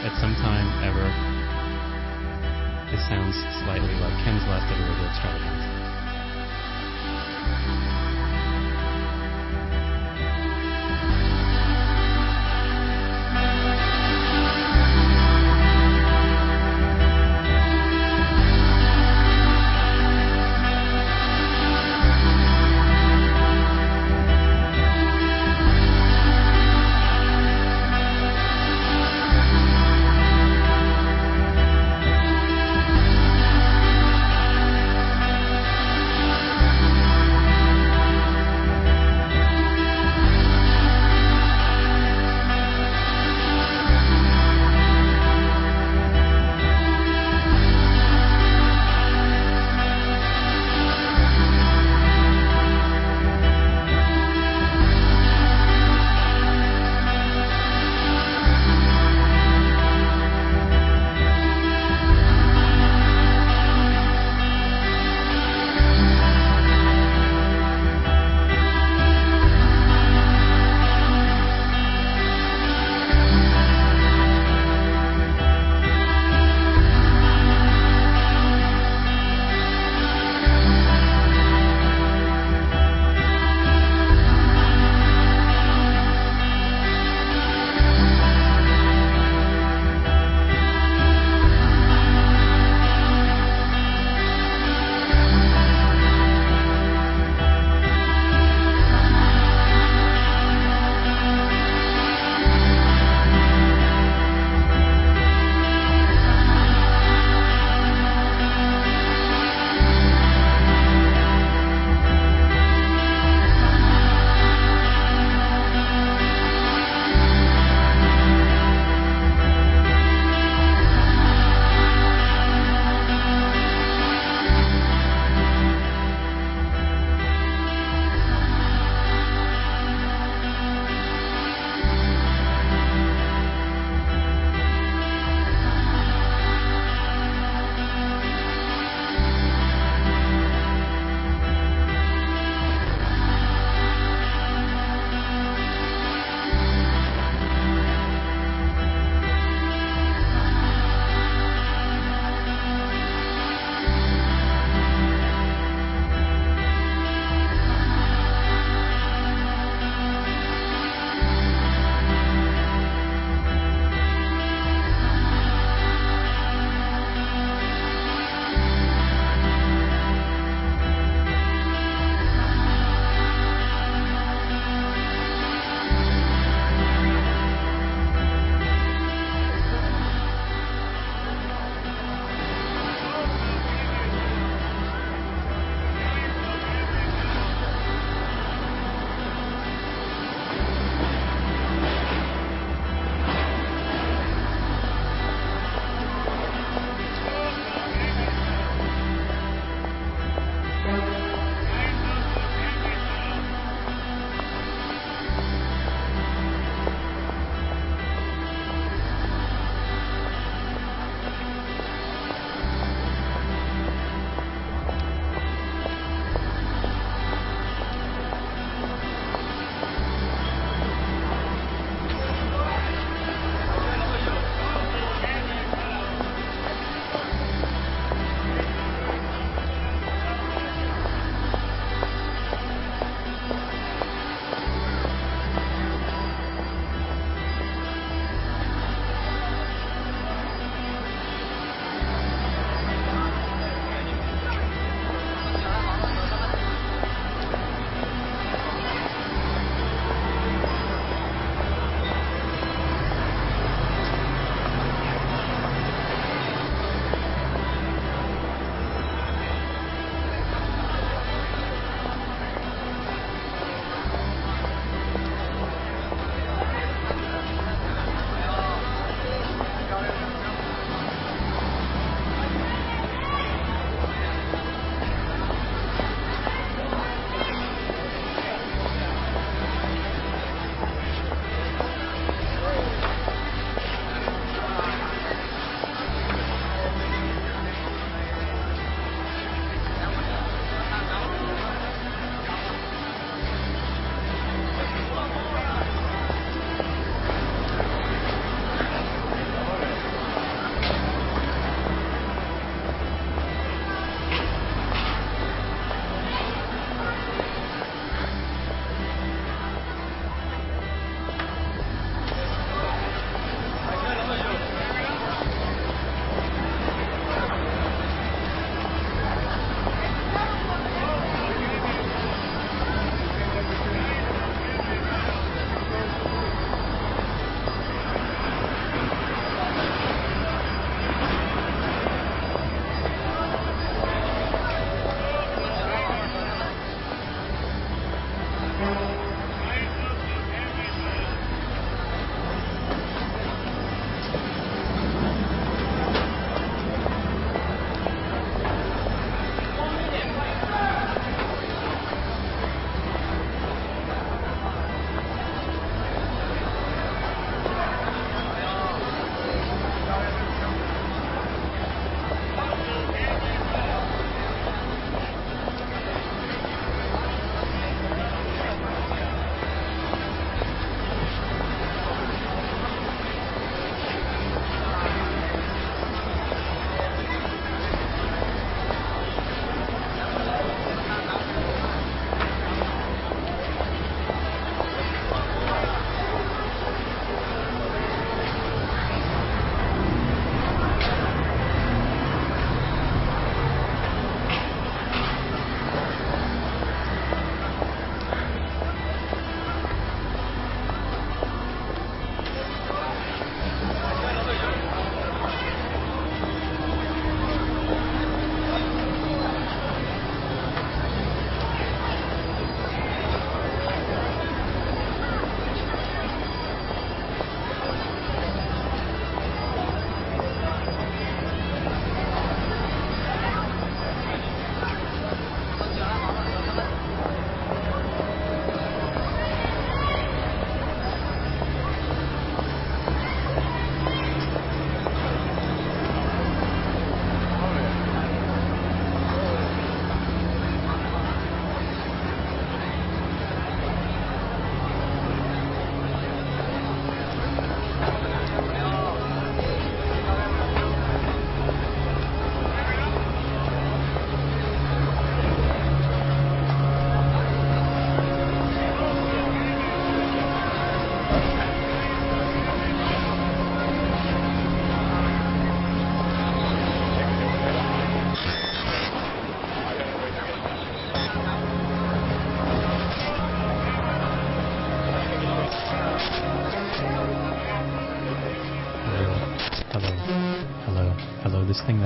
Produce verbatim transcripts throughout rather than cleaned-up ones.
at some time ever, this sounds slightly like Ken's Last Ever Radio Extravaganza. Thank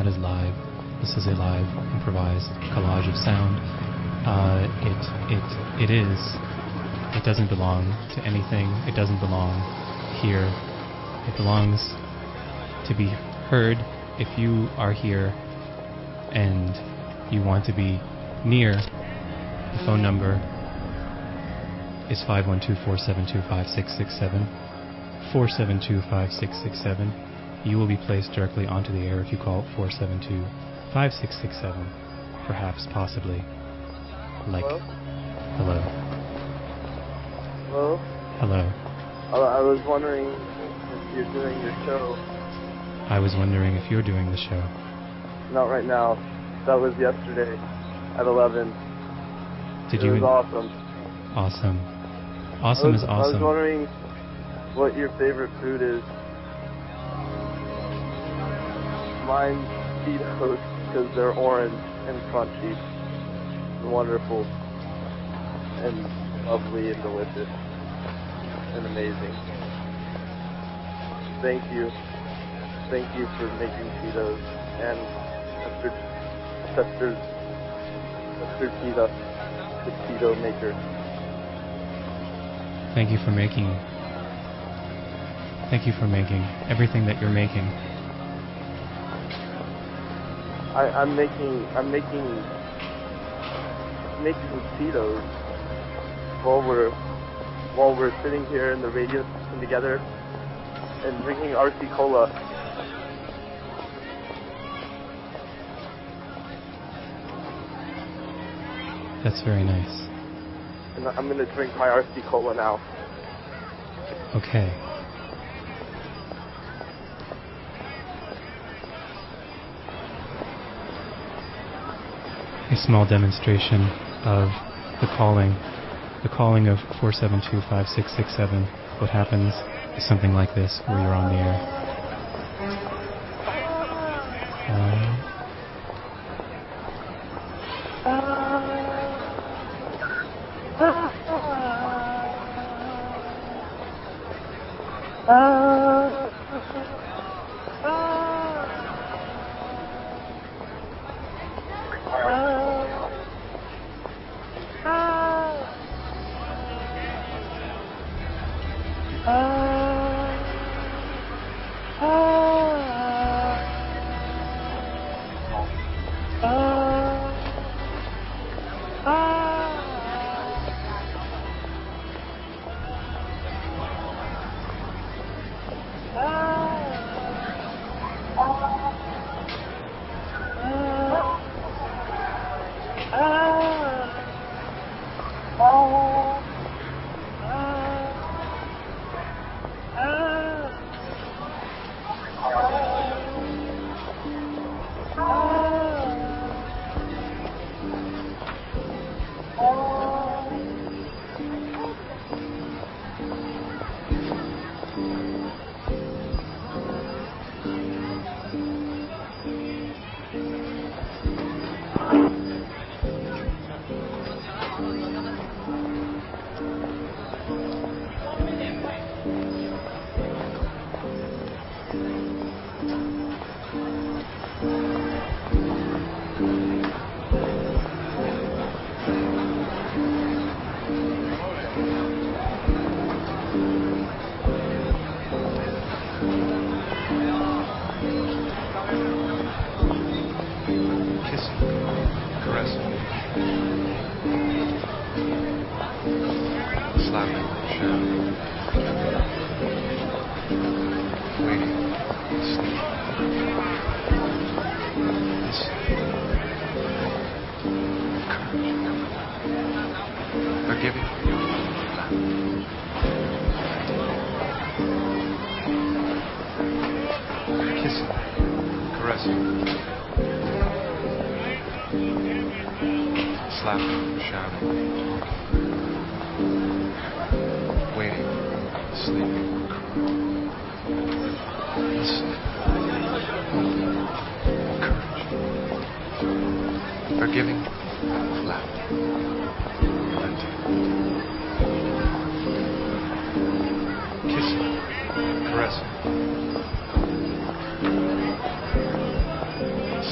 is live. This is a live, improvised collage of sound. Uh, it, it, it is. It doesn't belong to anything. It doesn't belong here. It belongs to be heard if you are here and you want to be near. The phone number is five one two, four seven two, five six six seven. four seven two, five six six seven. You will be placed directly onto the air if you call four seven two, five six six seven. Perhaps, possibly. Like, hello? Hello? Hello? Hello. I was wondering if you're doing your show. I was wondering if you're doing the show. Not right now. That was yesterday at eleven. Did it you? It was awesome. Awesome. Awesome was, is awesome. I was wondering what your favorite food is. Mine's Cheetos because they're orange and crunchy and wonderful and lovely and delicious and amazing. Thank you. Thank you for making Cheetos and Mister Chester, Mister Cheetah, the Cheeto maker. Thank you for making. Thank you for making everything that you're making. I, I'm making. I'm making. Making Cheetos while we're while we're sitting here in the radio station together and drinking R C Cola. That's very nice. And I'm gonna drink my R C Cola now. Okay. A small demonstration of the calling, the calling of four seven two, five six six seven. What happens is something like this, where you're on the air.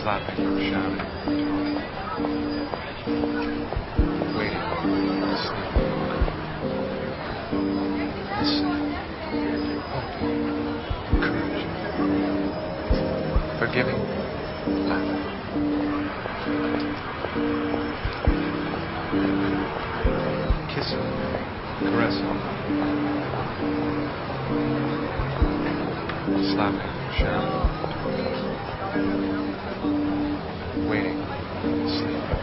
slapping, shouting, waiting, sleeping, listening, hoping, encouraging, forgiving, laughing, kissing, caressing, slapping, shouting, waiting, sleeping,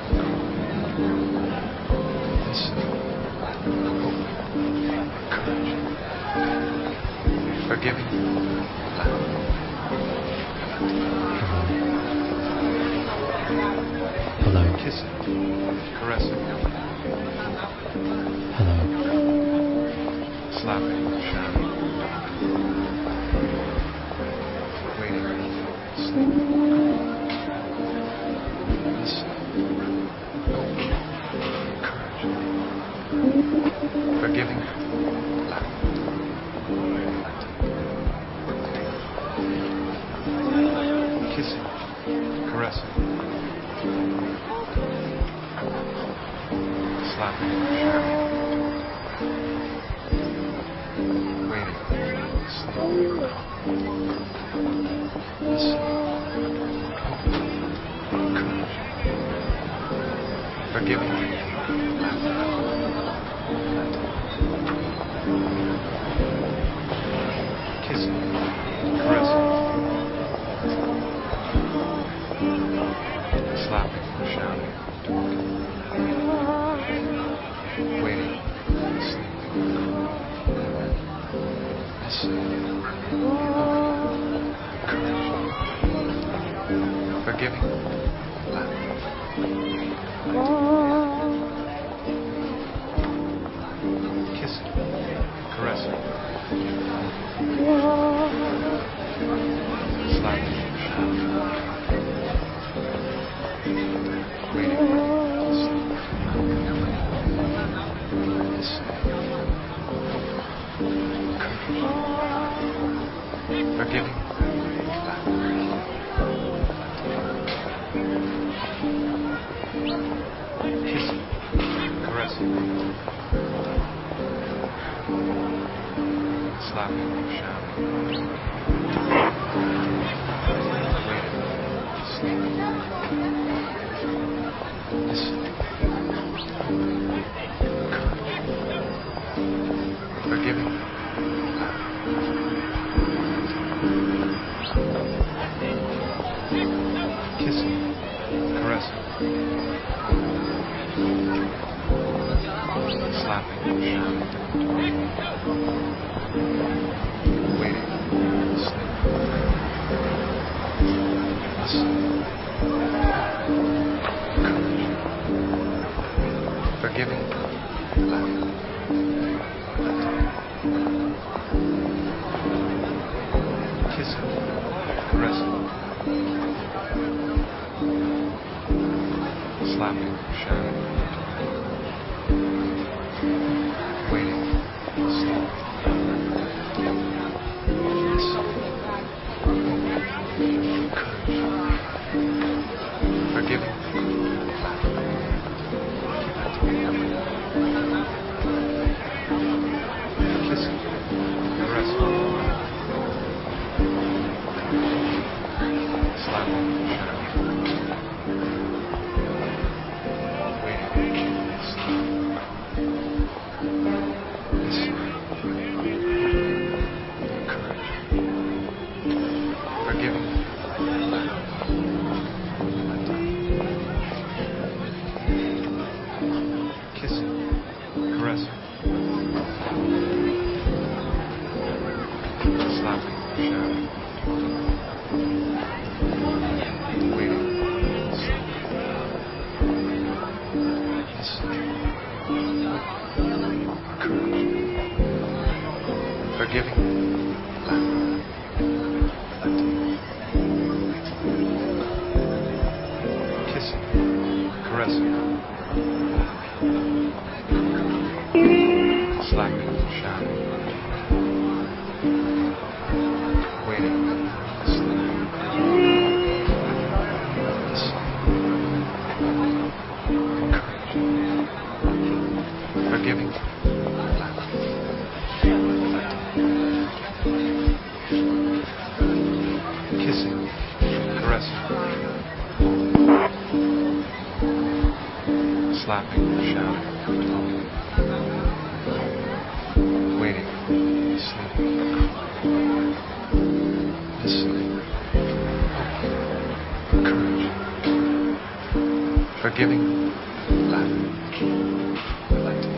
listening, hoping, encouraging, forgiving, laughing. Hello. Kissing, caressing, Hello. slapping, shouting, waiting, sleeping, listening, hoping, encouraging, forgiving, laughing. Kissing, caressing, slapping, shouting, waiting, sleeping, listening, hoping, encouraging, forgiving, laughing. Kissing, caressing, slapping, shouting, waiting, sleeping, listening, hoping, encouraging, forgiving, laughing. Kissing, caressing, slapping, shouting, waiting, sleeping, listening, hoping, encouraging, forgiving, laughing. Kissing, caressing, slapping, shouting, waiting, sleeping, listening, hoping, encouraging, forgiving, laughing. Kissing, caressing, slapping, shouting, waiting, sleeping, listening, encouraging, forgiving, laughing. Kissing, caressing, slapping, shouting, waiting, sleeping, listening, hoping, encouraging, forgiving, laughing. Kissing, caressing, slapping, shouting, waiting, sleeping, listening, hoping, encouraging, forgiving, laughing. Kissing, caressing, slapping, shouting, waiting, sleeping, listening, hoping, encouraging, forgiving, laughing. Kissing, caressing, slapping, shouting, waiting, sleeping, laughing, shouting, talking, waiting, sleeping, listening, hoping, encouraging, forgiving, laughing, relenting.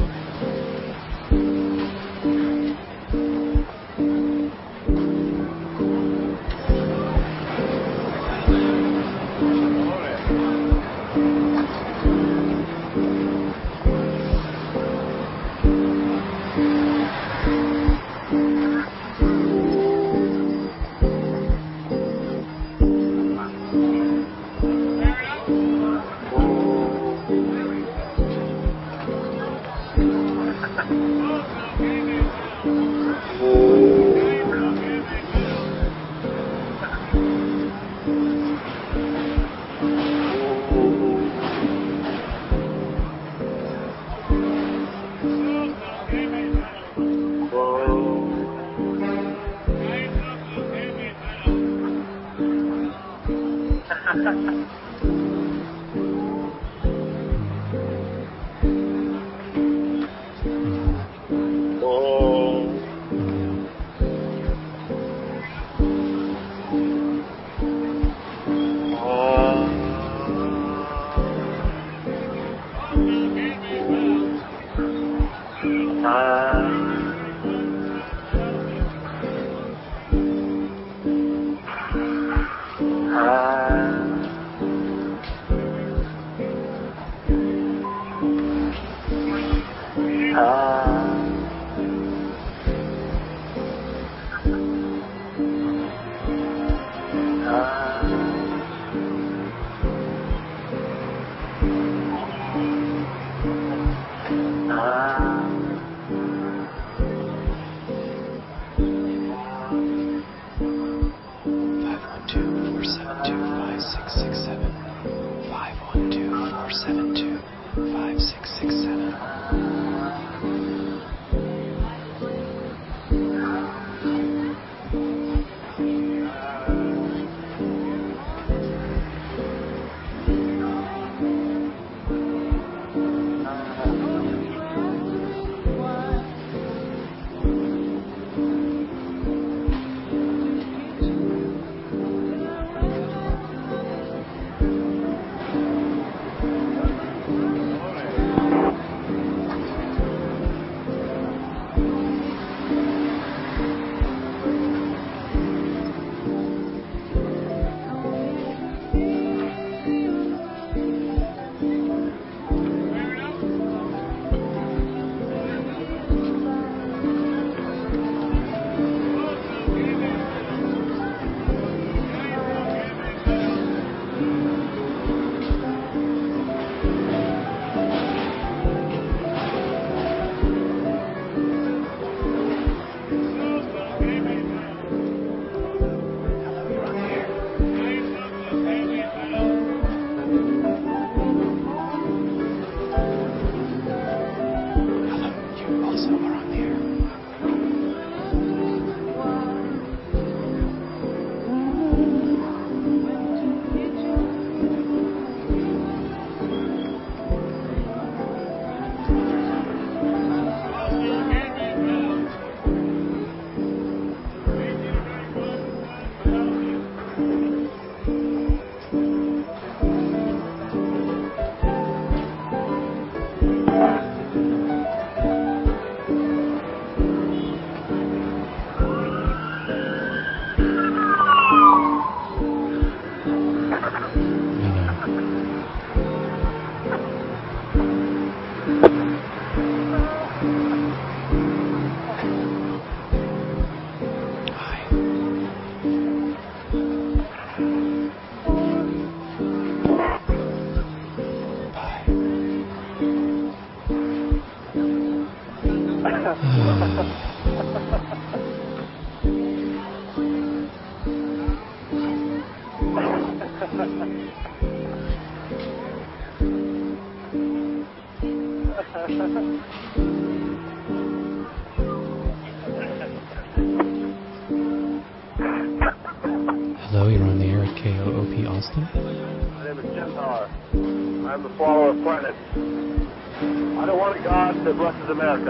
Hello, you're on the air at K O O P Austin. My name is Jim Power. I'm the swallow of planets. I don't want a God that blesses America.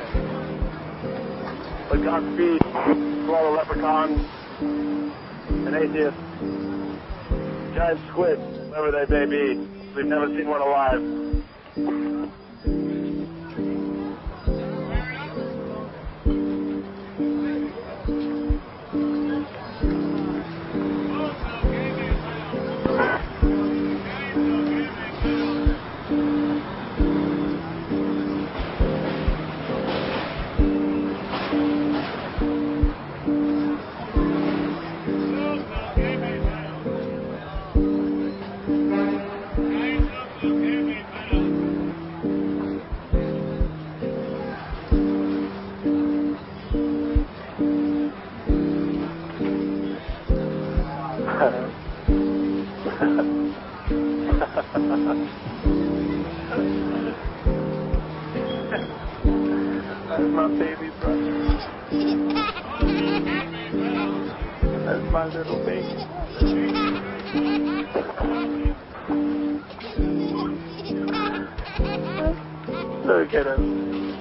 But Godspeed to all the leprechauns and atheists, giant squids, whoever they may be. We've never seen one alive. That's my baby brother. That's my little baby. Look at him.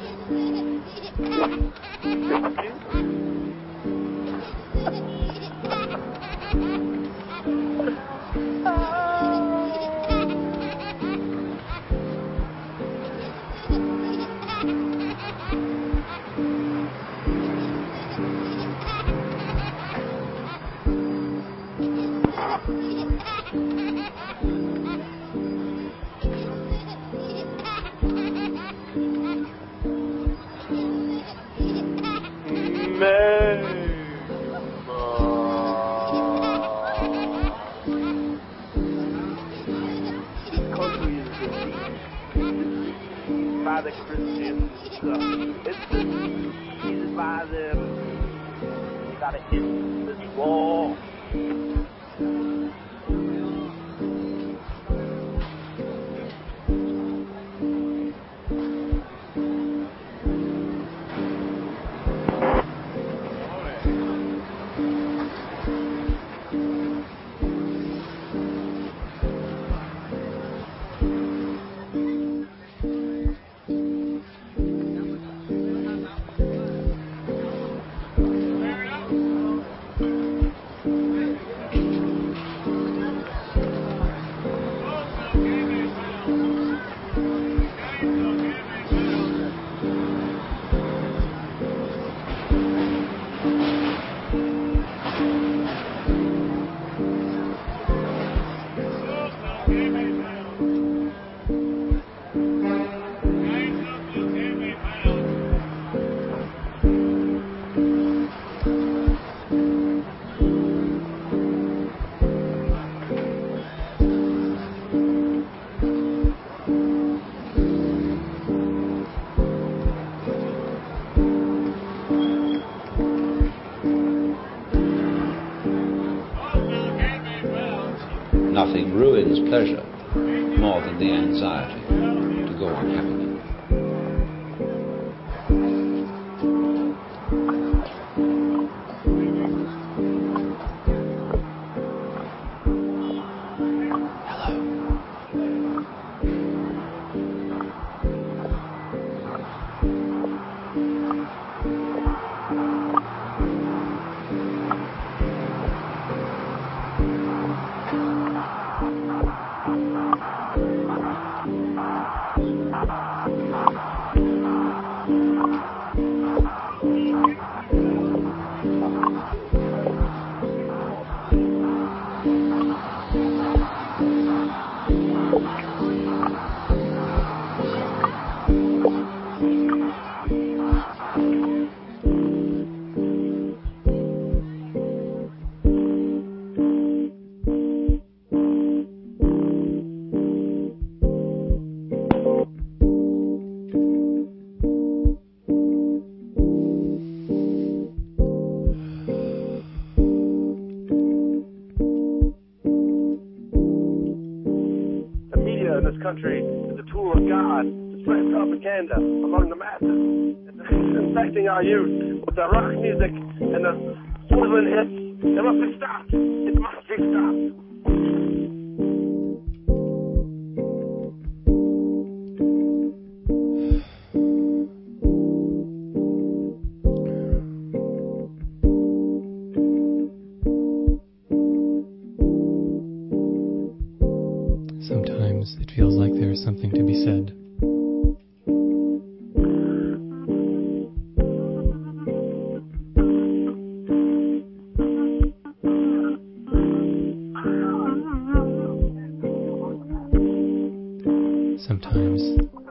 By the Christians, uh, it's diseased by them. You gotta end this war. Nothing ruins pleasure more than the anxiety to go on happily. Country is a tool of God to spread propaganda among the masses. It's infecting our youth with the rock music and the swizzling hits. It must be stopped. It must be stopped. it feels like there is something to be said. Sometimes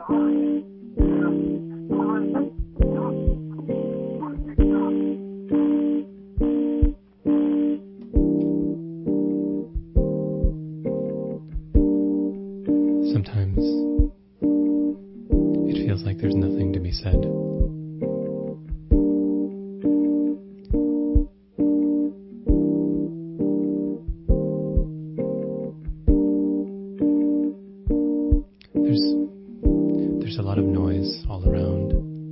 Sometimes it feels like there's nothing to be said. There's there's a lot of noise all around.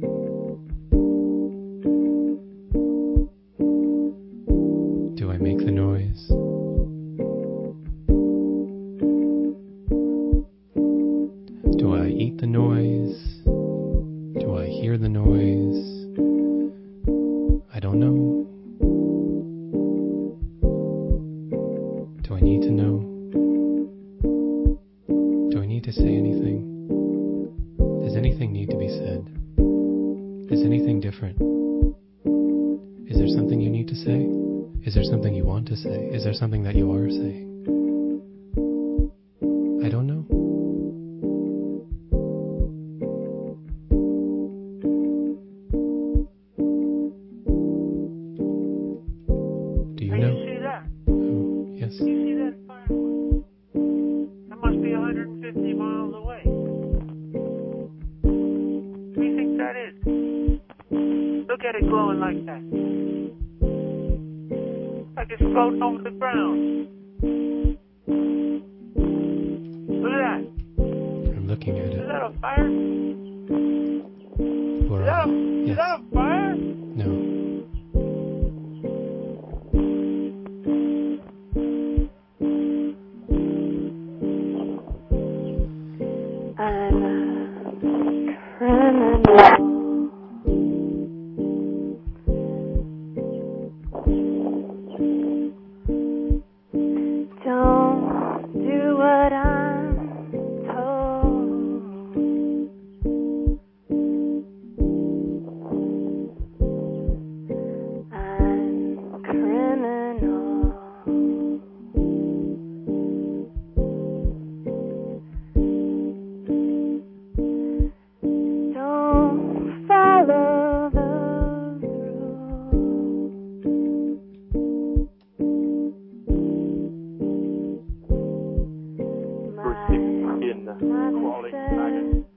Do I make the noise? Do I eat the noise? Do I hear the noise? I don't know. Do I need to know? Do I need to say anything? Does anything need to be said? Is anything different? Is there something you need to say? Is there something you want to say? Is there something that you are saying? I don't know. Do you Hey, know? you see that? Oh, yes. You see that firework? That must be one hundred fifty miles away. What do you think that is? Look at it glowing like that. Like it's floating over the ground. Look at that. I'm looking at Is it. that a fire? Where Is that are a, we? is Yes. that a fire? No. I'm a criminal. Don't do what I'm told. I'm criminal. Don't follow the rules. My in the mother quality said, magazine.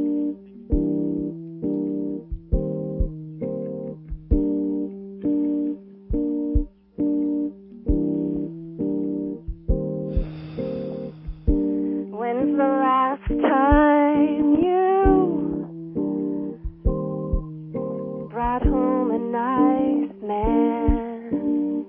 when's the last time you brought home a nice man?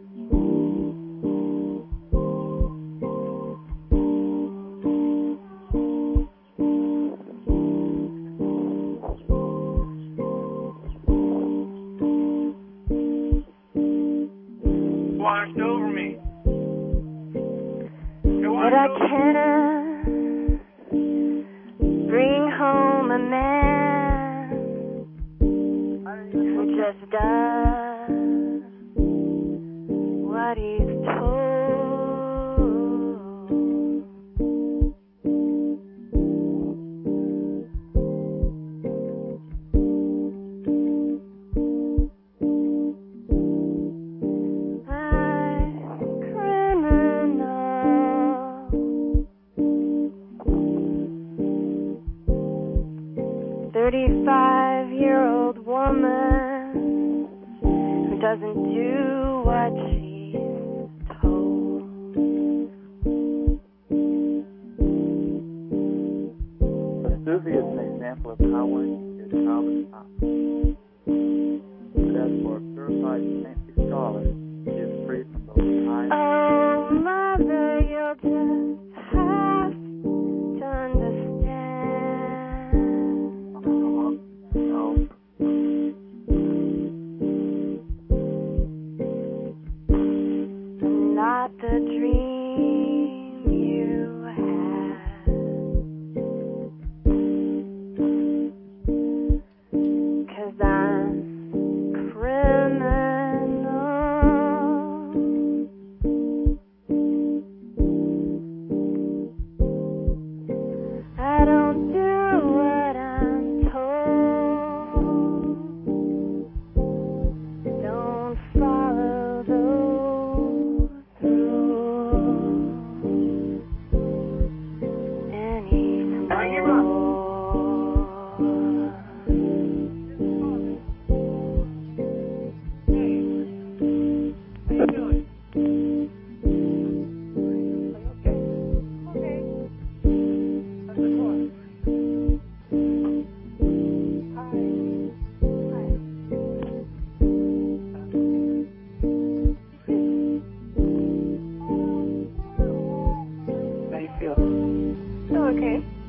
Washed over me. It But washed I over me. can't bring home a man who just does what he's told. I'm criminal. Thirty-five-year-old woman who doesn't do what she's told. Sufi is an example of how one is common top. But as for a purified saintly scholar, she is free from those times. Oh, mother, you'll just have to understand. No. I'm not the dream you had.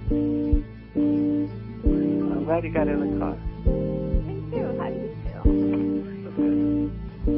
I'm glad you got in the car. Me too. How do you feel?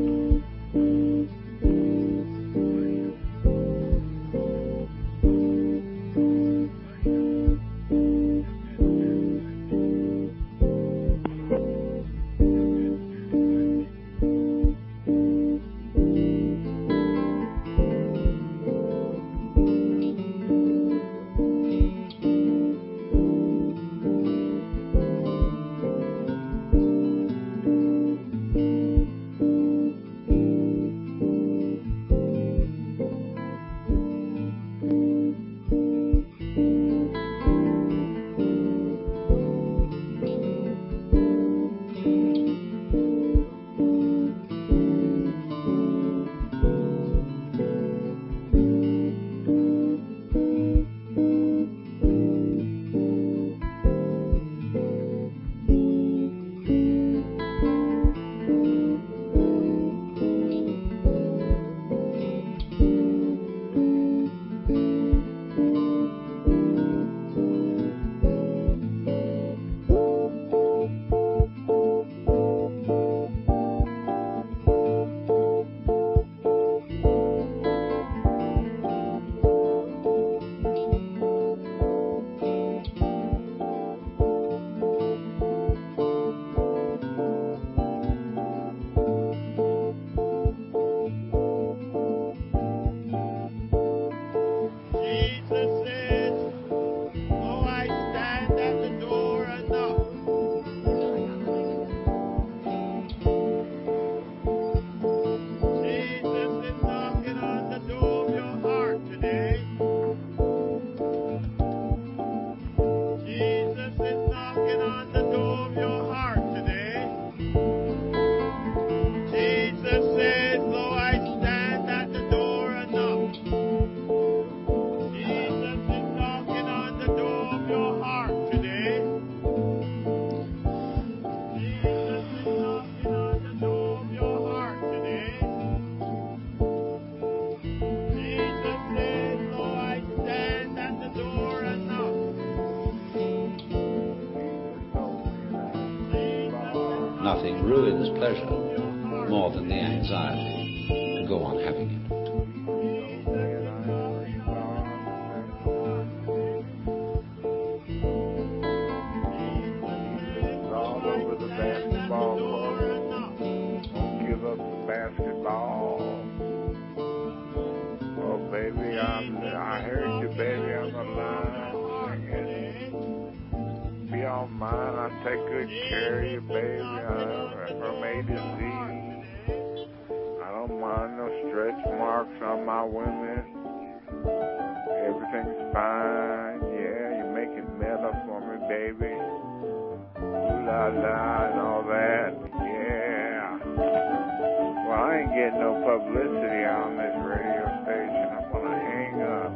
Nothing ruins pleasure more than the anxiety to go on having it. All over the basketball court. Won't give up the basketball. Oh, baby, I'm, I heard you, baby, on the line singing. Be on mine, I take good care of you, baby, I, from A to Z. I don't mind no stretch marks on my women. Everything's fine, yeah, you're making mellow for me, baby. Ooh la la and all that, yeah. Well, I ain't getting no publicity on this radio station. I'm gonna hang up.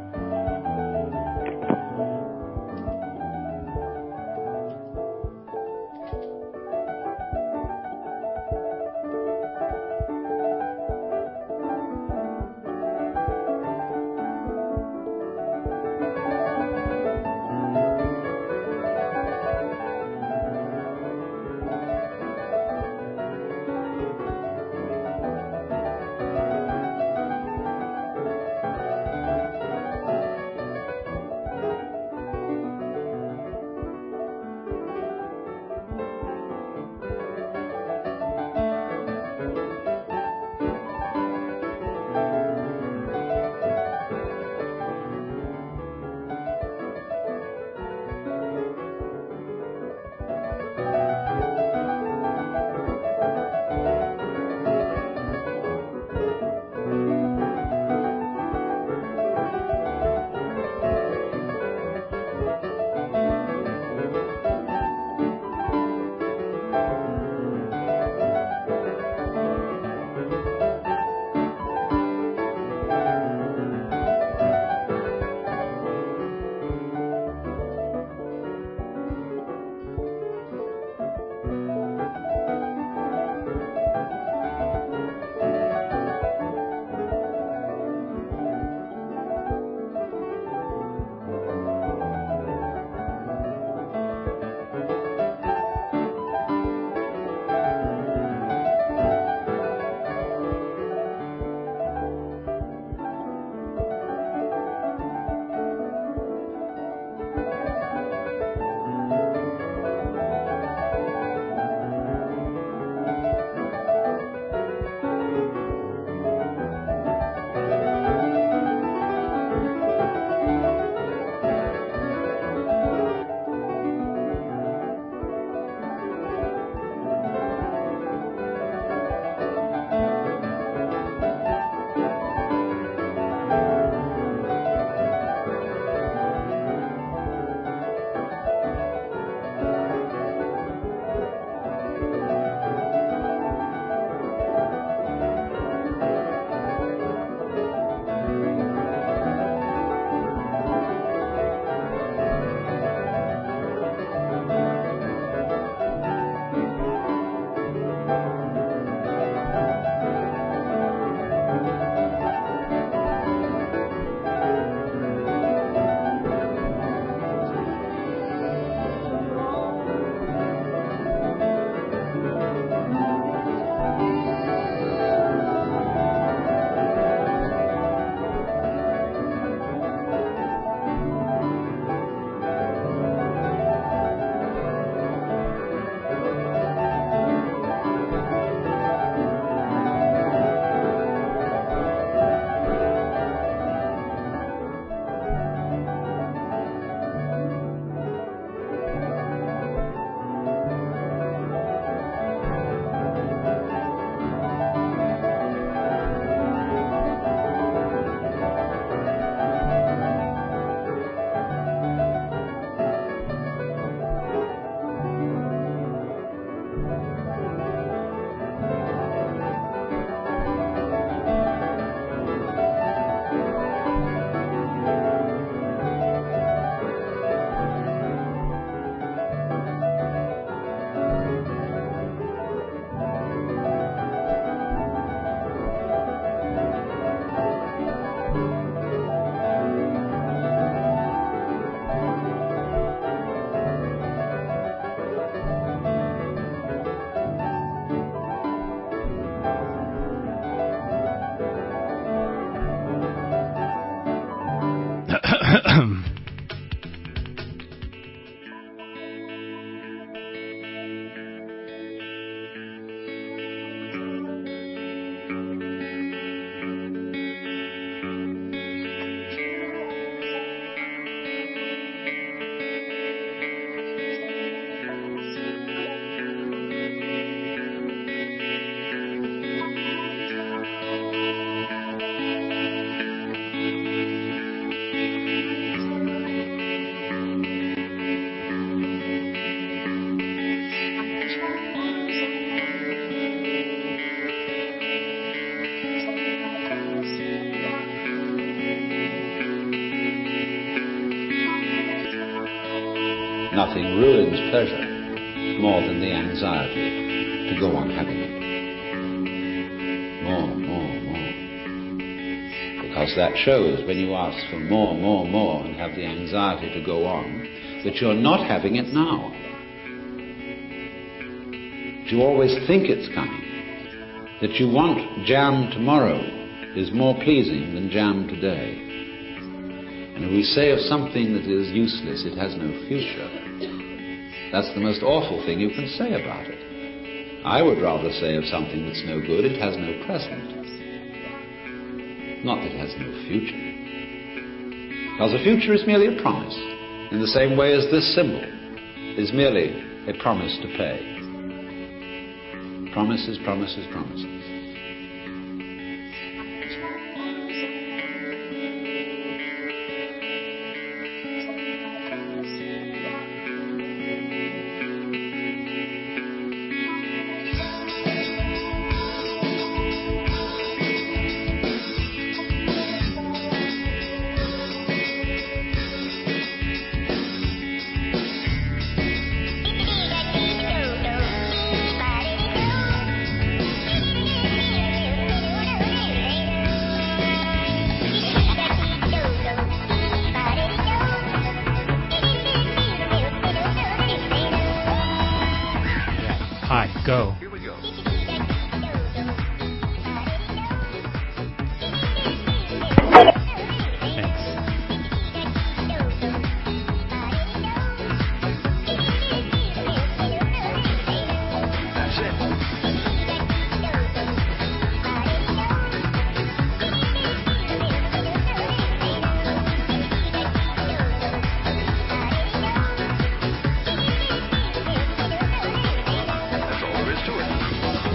Nothing ruins pleasure more than the anxiety to go on having it. More, more, more. Because that shows when you ask for more, more, more and have the anxiety to go on, that you're not having it now. That you always think it's coming. That you want jam tomorrow is more pleasing than jam today. And if we say of something that is useless, it has no future, that's the most awful thing you can say about it. I would rather say of something that's no good, it has no present. Not that it has no future. Because a future is merely a promise, in the same way as this symbol is merely a promise to pay. Promises, promises, promises. Hi, go. Here we go. Thanks. That's it. That's all there is to it.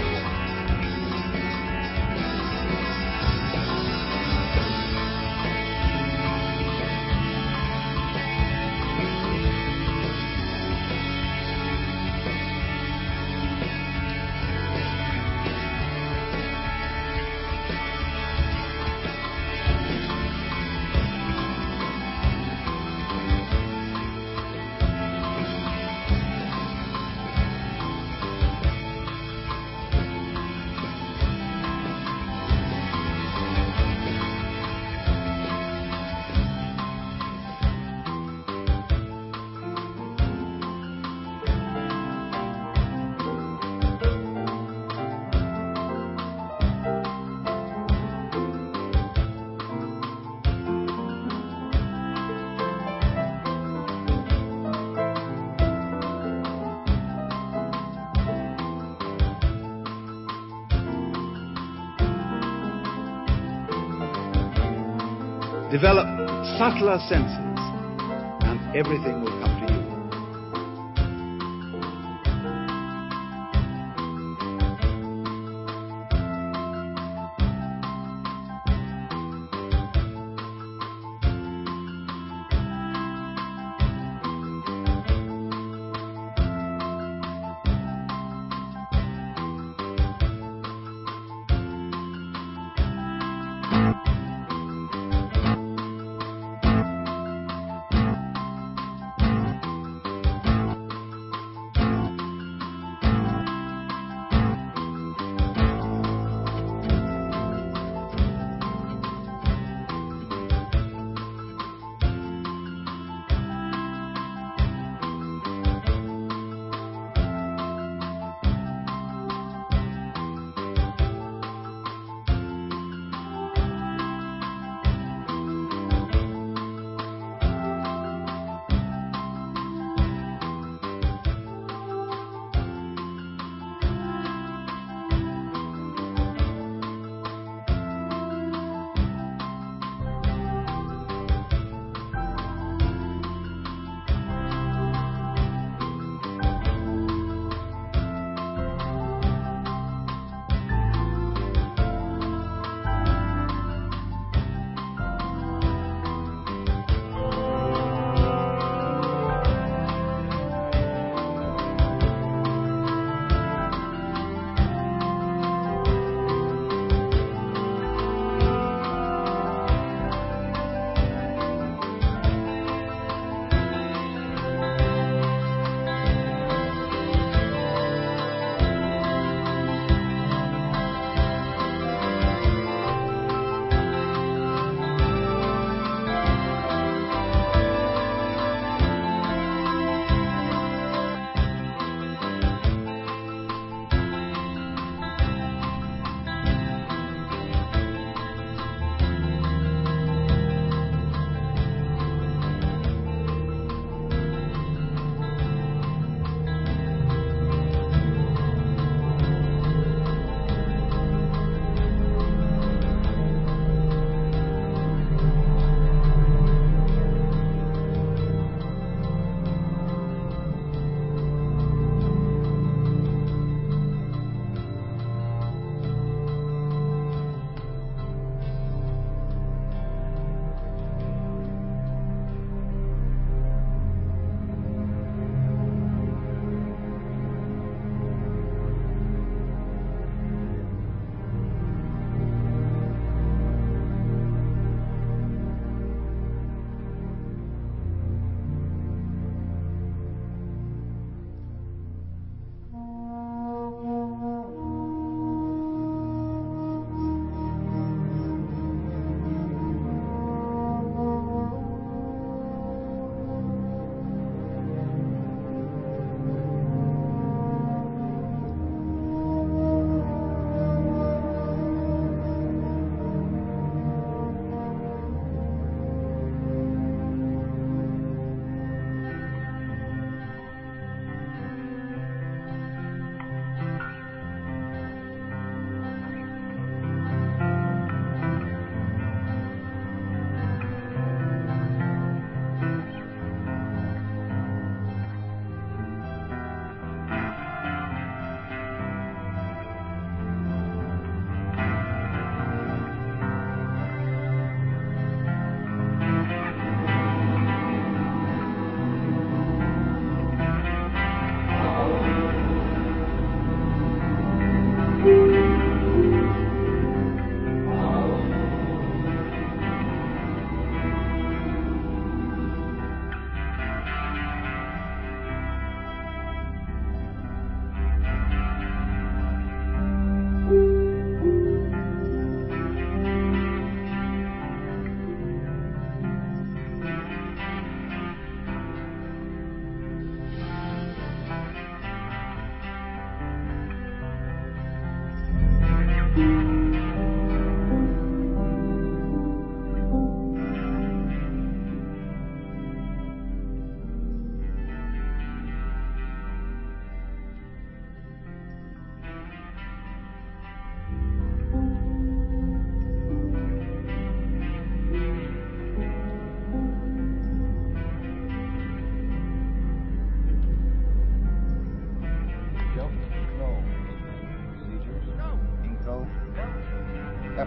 Develop subtler senses, and everything will come to you.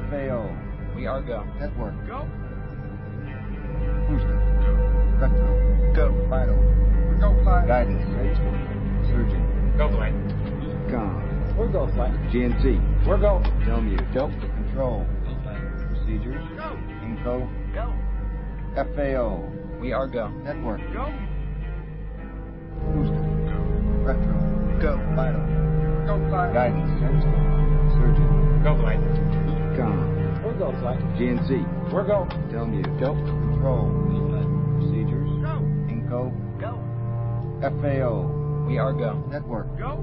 F A O. We are go. Network. Go. Booster. Retro. Go. Vital. Go flight. Guidance. Surgeon. Go flight. Econ. We're go flight. G N C. We're go. Telmute. Go. Control. Go flight. Procedures. Go. Inco. Go. F A O. We are go. Network. Go. Booster. Retro. Go. Vital. Go flight. Guidance. Surgeon. Go flight. Econ. We're go flight. G N C. We're go. Telmute. Go. Control. Go flight. Procedures. Go. Inco. Go. F A O. We are go. Network. Go.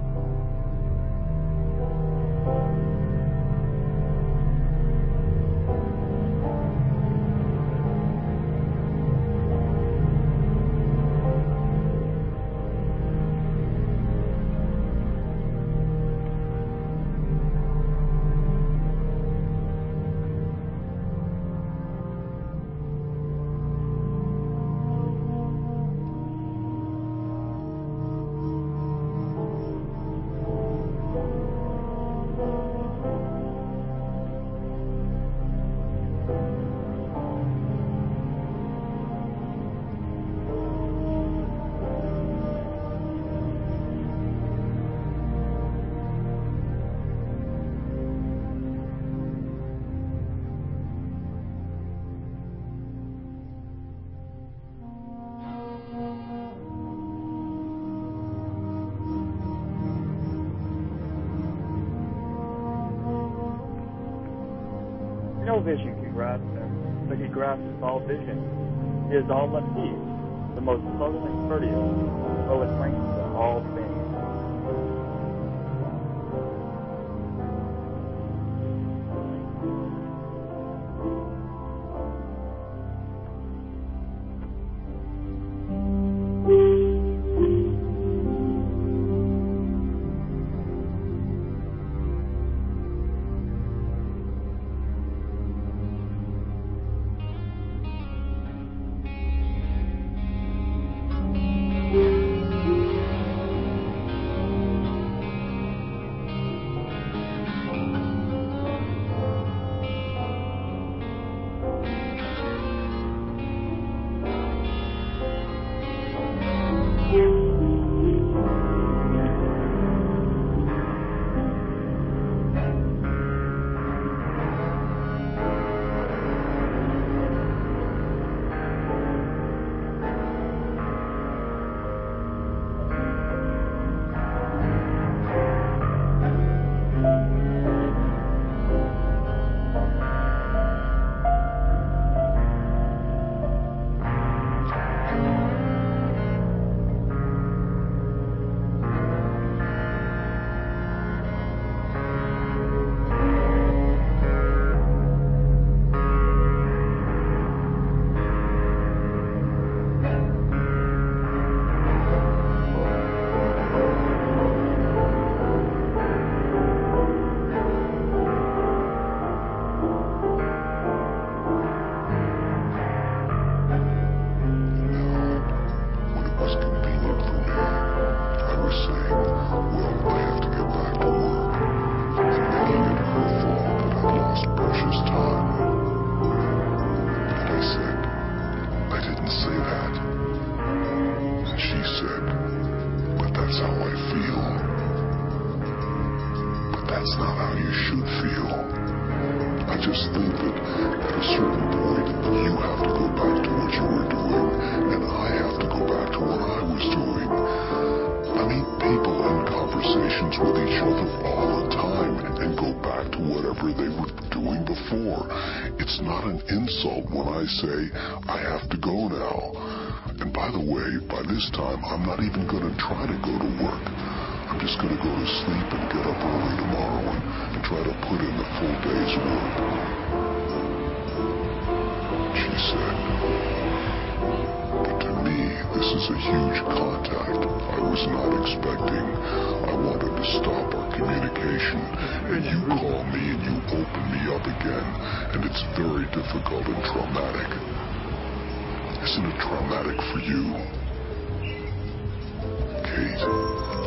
No vision can grasp him, but he grasps all vision. He is all but peace, the most subtle and courteous, full acquaintance of all things.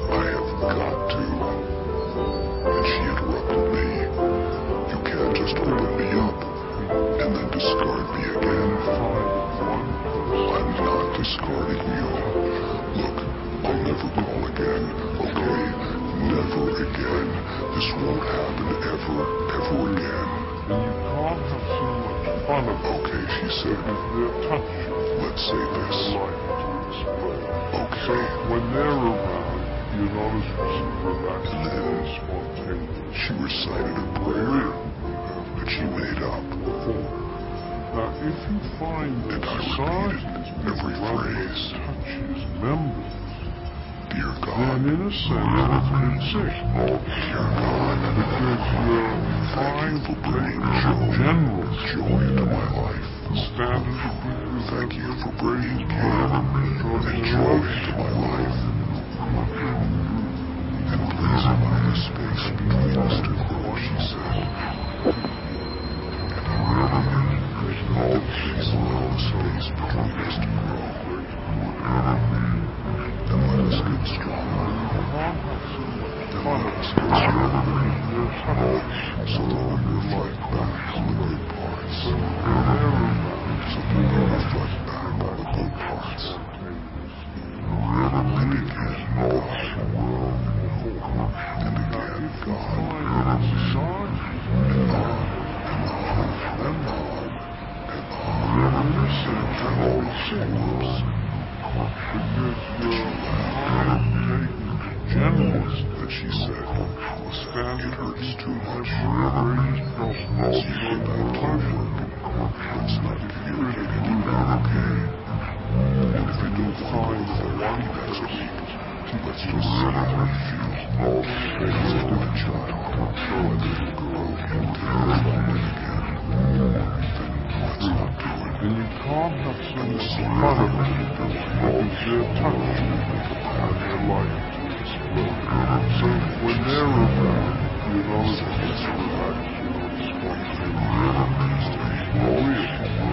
Just I'll never call again, okay? Never again. This won't happen ever, ever again. And you can't have so much fun of it. Okay, she said. Because they'll touch you. Let's say this. Life to explode. Okay. So when they're around, you're not as relaxed and then and spontaneous. She recited a prayer that she made up. Now, if you find that society is every phrase, touches members, dear God, then in a sense it's a bit sick. Dear God, because you're trying to take the general joy into my life. The standard of people Thank you for great bringing care and joy into my life. And please allow the space between us to grow, she said. And I repeated, and please allow the space between us to grow. And let us get stronger. And let us get stronger. So that we reflect back on the good parts. So that we reflect back on the good parts. And again, God. And again, God. And on, and on, and on, and on. And all the forms. Because you're trying to take the generalist that she said, standard it hurts too much. Let's you get back to work. Let's not communicate anymore, okay? And if you don't find therapy next week, let's just say how you feel. As a good child, whether you grow and terrify again, then let's not do it. And you can't have so much fun of it because they're touching you and their life to explode. So when they're around, you're not as relaxed, you're not spontaneous, you're real.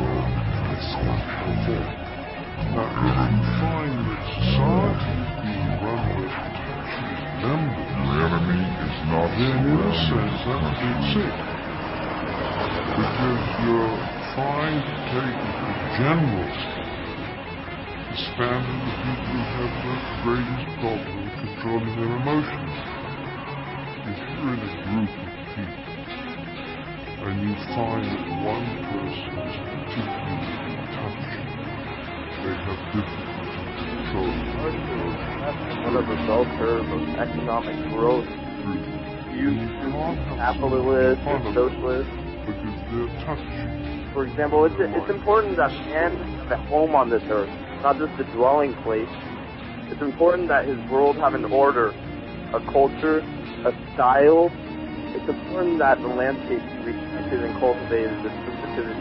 Now, if you find that society is being run by touching members, your enemy is not then in a sense that's a bit sick. Because you're trying to take the generalist, the standard of people who have the greatest problem with controlling their emotions. If you're in a group of people and you find that one person is particularly touchy, they have difficulty controlling That's one of the bell curve of economic growth. You capitalist or socialist. Because they're touchy. For example, it's, it's important that man have a home on this earth, not just a dwelling place. It's important that his world have an order, a culture, a style. It's important that the landscape be respected and cultivated with sensitivity.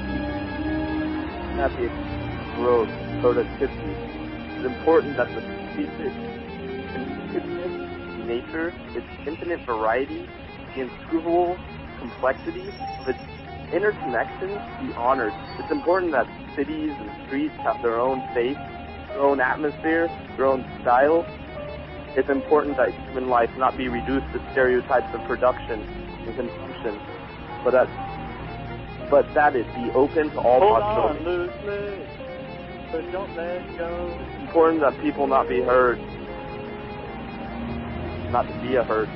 That the growth, productivity. It's important that the species, in nature, its infinite variety, the improvable complexity of its interconnections be honored. It's important that cities and streets have their own face, their own atmosphere, their own style. It's important that human life not be reduced to stereotypes of production and consumption, but that, but that it be open to all Hold possibilities. on, loosely, but don't let go. It's important that people not be heard, not to be a herd.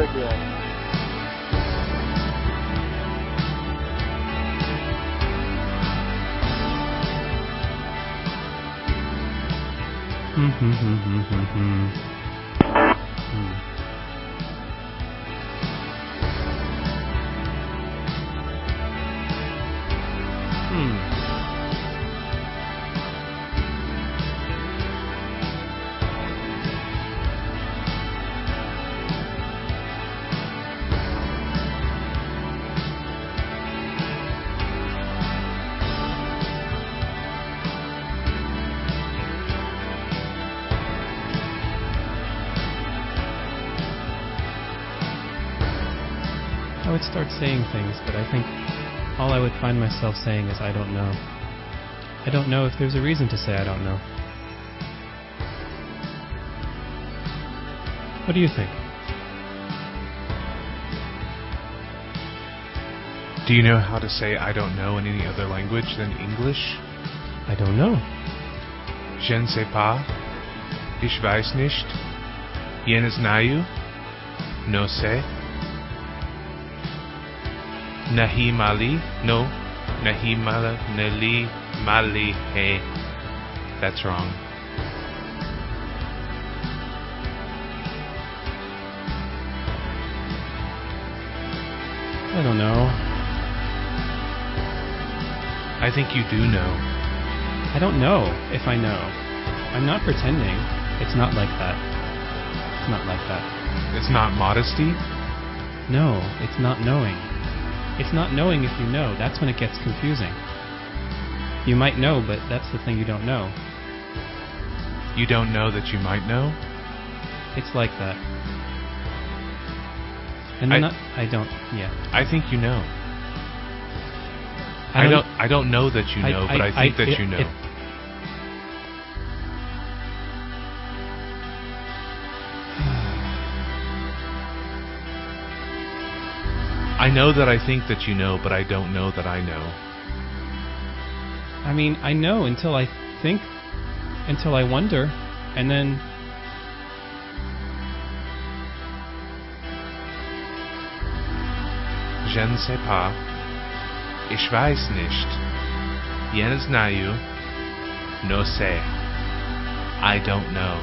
very good. Hmm, hmm, hmm, hmm, hmm, hmm. Hmm. Hmm. I would start saying things, but I think all I would find myself saying is I don't know. I don't know if there's a reason to say I don't know. What do you think? Do you know how to say I don't know in any other language than English? I don't know. Je ne sais pas. Ich weiß nicht. Я не знаю. No sé. Nahi mali. No. Nahi mala. Nali mali he. That's wrong. I don't know. I think you do know. I don't know if I know. I'm not pretending. It's not like that. It's not like that. It's not modesty? No, it's not knowing. It's not knowing if you know. That's when it gets confusing. You might know, but that's the thing you don't know. You don't know that you might know? It's like that. And I, not, I don't, yeah. I think you know. I don't, I don't, I don't know that you know, I, but I, I think I, that it, you know. It, I know that I think that you know, but I don't know that I know. I mean, I know until I think, until I wonder, and then... Je ne sais pas. Ich weiß nicht. Je ne знаю. No sé. I don't know.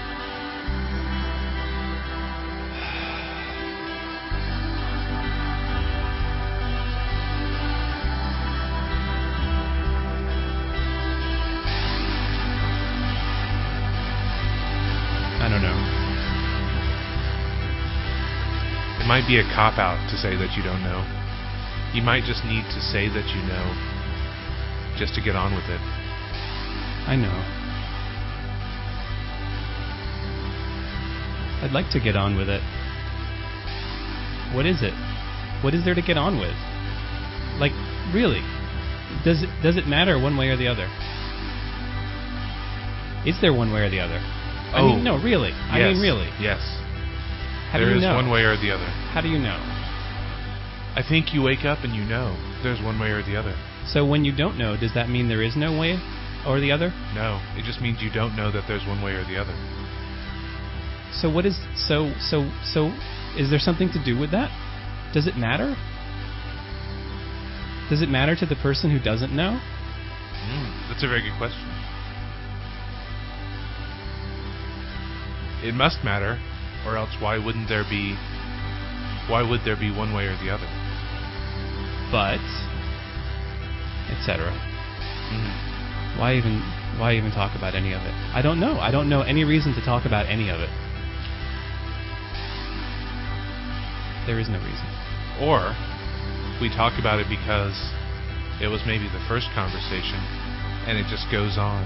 I don't know. It might be a cop-out to say that you don't know. You might just need to say that you know, just to get on with it. I know. I'd like to get on with it. What is it? What is there to get on with? Like, really? Does it, does it matter one way or the other? Is there one way or the other? I oh, mean, no, really. Yes, I mean, really. Yes. How there do you is know? one way or the other. How do you know? I think you wake up and you know there's one way or the other. So when you don't know, does that mean there is no way or the other? No, it just means you don't know that there's one way or the other. So what is so so so is there something to do with that? Does it matter? Does it matter to the person who doesn't know? Mm, that's a very good question. It must matter, or else why wouldn't there be why would there be one way or the other? But et cetera. Mm-hmm. Why even why even talk about any of it? I don't know. I don't know any reason to talk about any of it. There is no reason. Or we talk about it because it was maybe the first conversation and it just goes on.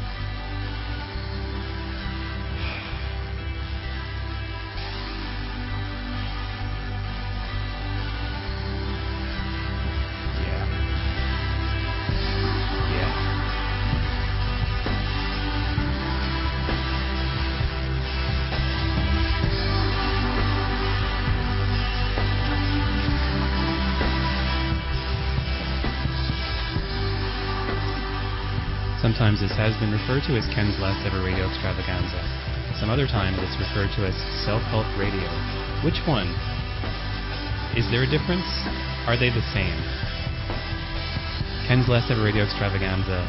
Sometimes this has been referred to as Ken's last ever radio extravaganza. Some other times it's referred to as self-help radio. Which one? Is there a difference? Are they the same? Ken's Last Ever Radio Extravaganza.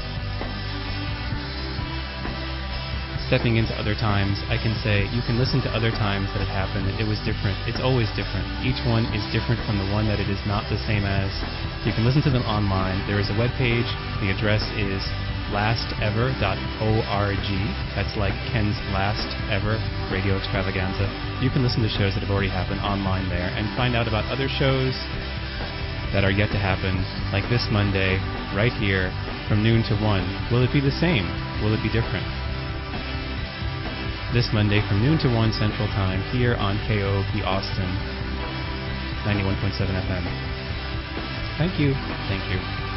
Stepping into other times, I can say you can listen to other times that it happened. It was different. It's always different. Each one is different from the one that it is not the same as. You can listen to them online. There is a webpage. The address is last ever dot org. That's like Ken's Last Ever Radio Extravaganza. You can listen to shows that have already happened online there and find out about other shows that are yet to happen, like this Monday, right here, from noon to one. Will it be the same? Will it be different? This Monday from noon to one Central Time, here on K O O P Austin, ninety-one point seven F M. Thank you. Thank you.